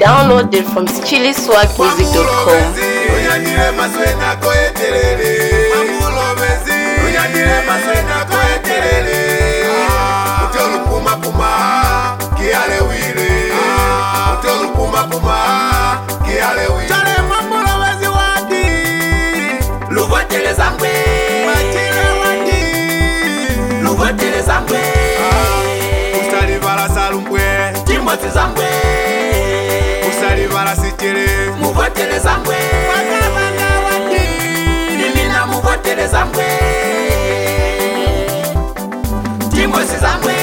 Downloaded from chiliswagmusic.com. Zambwe usali bala sikere muvotele Zambwe wakabanga wati nimina muvotele Zambwe Timosi Zambwe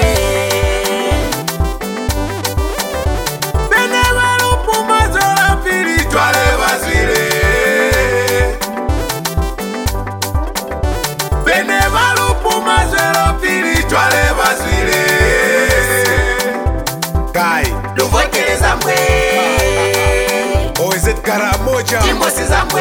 beneva lupuma zola pili twale bazwile beneva lupuma zola pili twale bazwile Luvotele Zambwe OZ Karamoja Timosi Zambwe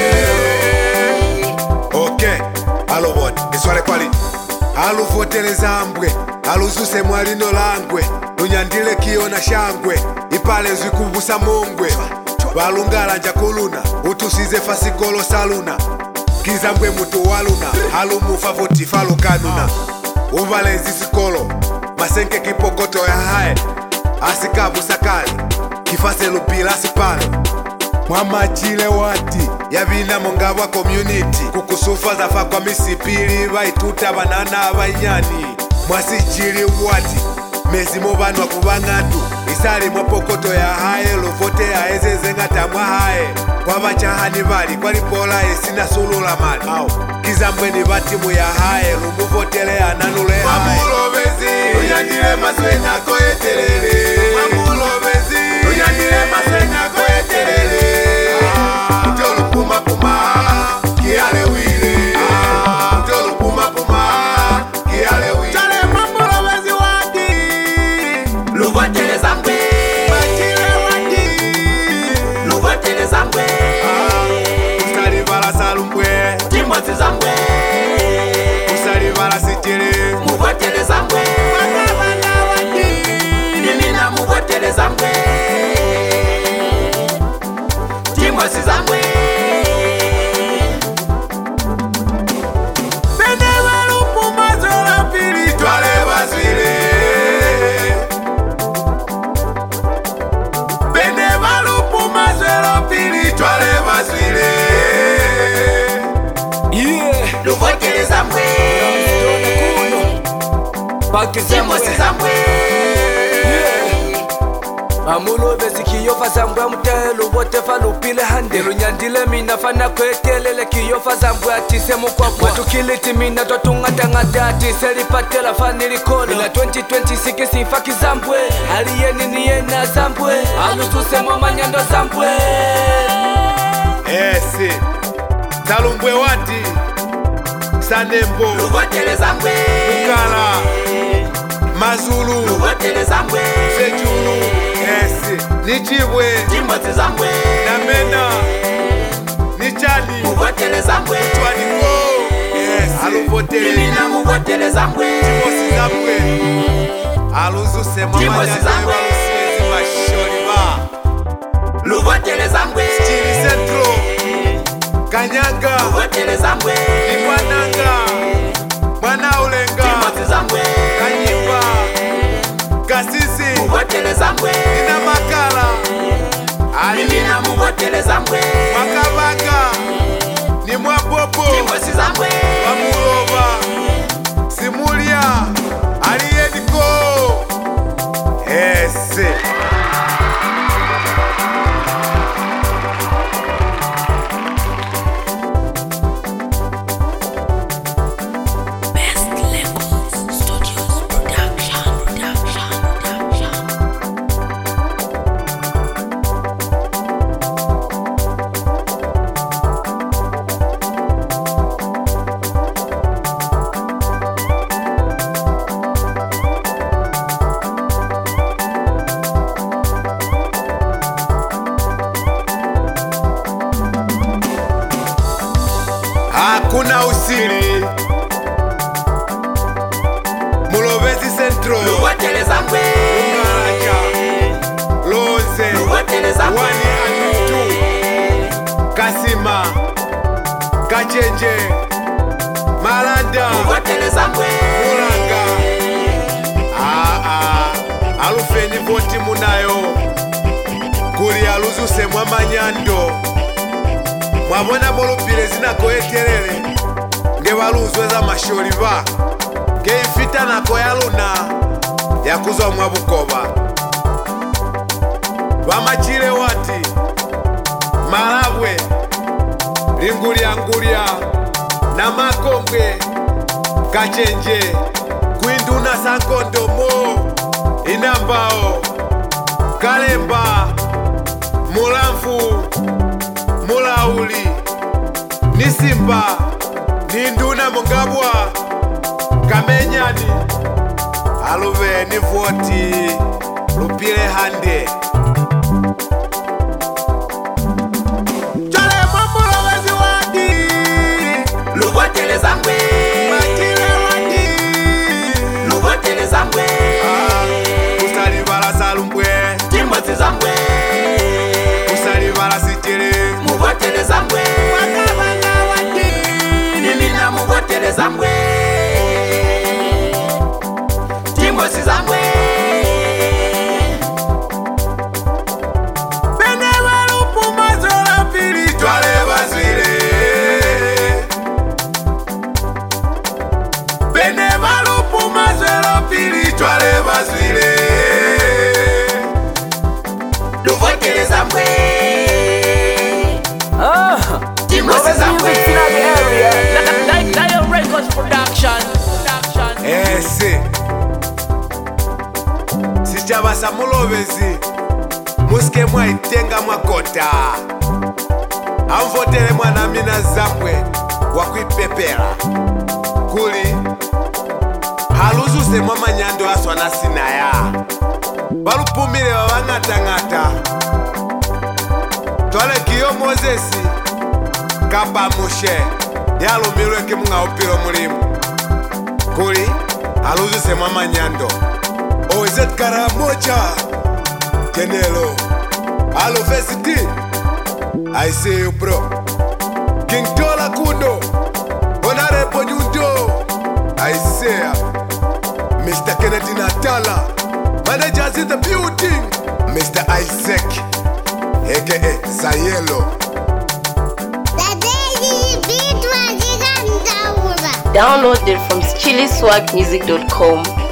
Okay, alo bot, iswale kwali Aluvotele Zambwe, aluzuse mwalino langwe Lunyandile kiona shangwe, ipale nzikubusa mongwe Balungala njakuluna, utusize fasikolo saluna Kizambwe mutu waluna, halumufa voti falo kanuna Uvale nzisikolo, masenke kipokoto ya hae Asikabu sakali, kifase lupila sipale Mwamachile wati, yabina mongawa community Kukusufa zafa kwa misipili, vaituta banana abanyani Mwasichili wati, mezi mobanu wa kubangatu Isali mwapokoto ya hae, lufote ya eze zengata mwa hae Kwa bachahani bali, kwa lipola esina sulu la mali Kizambwe ni batimu ya hae, lumuvotele ananule hae Mamulobezi, unyandile maswena koetelele Mamulobezi, unyandile maswena koetelele Utolu puma puma, kiale wile Utolu puma puma, kiale wile Chale mamulobezi wadi Luvotele Zambwe Machile wadi Luvotele Zambwe Usali bala salumbwe Timosi Zambwe Usali bala sikere Muvotele Zambwe wakabanga wadi nimina muvotele Zambwe Timosi Zambwe beneva lupuma zola pili twale bazwile beneva lupuma zola pili twale bazwile Luvotele Zambwe Timosi Zambwe Amulovezi kiyofa Zambwe mutelo bote falupile hande Lunyandile mina fana kwetelele kiyofa Zambwe atise mukwakwa Tukiliti mina totungata atise lipatela fanili kono Mina 2026 sifa kizambwe Aliyeni niyena Zambwe Alususe mwamanyando Zambwe Esi Salumbwe wati Sanembo Luvotele Zambwe Lugala Mazulu Luvotele Zambwe Sejulu Esi Nichibwe Timosi Zambwe Namena Nichani Muvotele Zambwe Twaniko Esi Aluvotele nimina muvotele Zambwe Timosi Zambwe Aluzuse Timosi Zambwe Aluswezi mashori ba Luvotele Zambwe Chili Centro Kanyanga Luvotele Zambwe Ikwananga Mwana ulenga Timosi Zambwe Kanyipa Kasisi Muvotele Zambwe Ina makala nimina muvotele Zambwe Makabanga Ni mwapopo Timosi Zambwe Wamulova Simulia Aliyediko Ese Hakuna usiri Mulovezi Centro Luvotele Zambwe Ungaraja Loze Wani Amitu, Kasima, Kachenje, Malanda, Mulanga. Alufeni voti munayo kuli aluzuse mwamanyando mwabona molupile zinakoyetelele nge baluzwe za masholiva nge ifita nako yaluna yakuzwa mwabukoba bamachile wati malabwe lingulya na makombwe Kachenje kwinduna sankondomo Inambao, Kalemba, Mulamfu, Mulauli, Nisimba, Ninduna Mungabwa, Kamenyani, Aluve Nivoti, Lupile Hande. Chale Mamula wezi wadi, Lugotele Zambwe, Matile wadi, Lugotele Zambwe, Usalibala Salumbwe, Timothy Zambwe, Usalibala Sitile, Mugotele Zambwe, Wakabanga wadi, Nimina Mugotele Zambwe, Timothy Zambwe, Benevalupu mazola pili twale bazwile, Benevalupu mazola pili twale bazwile, Lugotele Zambwe, Timothy Zambwe, Lion Records Production. ese sichabasa mulovezi musike mwaitenga mwakota amvotele mwana mina Zambwe wakwipepela kuli haluzuse mwamanyando aswa na sinaya balupumile babang'atang'ata twale kiyo Mozesi kapamushe yalumilwe kimung'aupilo mulimu kuli haluzuse mwamanyando owezet karamoja Jenelo Alo Fesiti I see you bro King Tola Kundo Honorable Nyundo I see ya Mr. Kennedy Natala Managers in the building Mr. Isaac aka Zayelo. Download it from chiliswagmusic.com.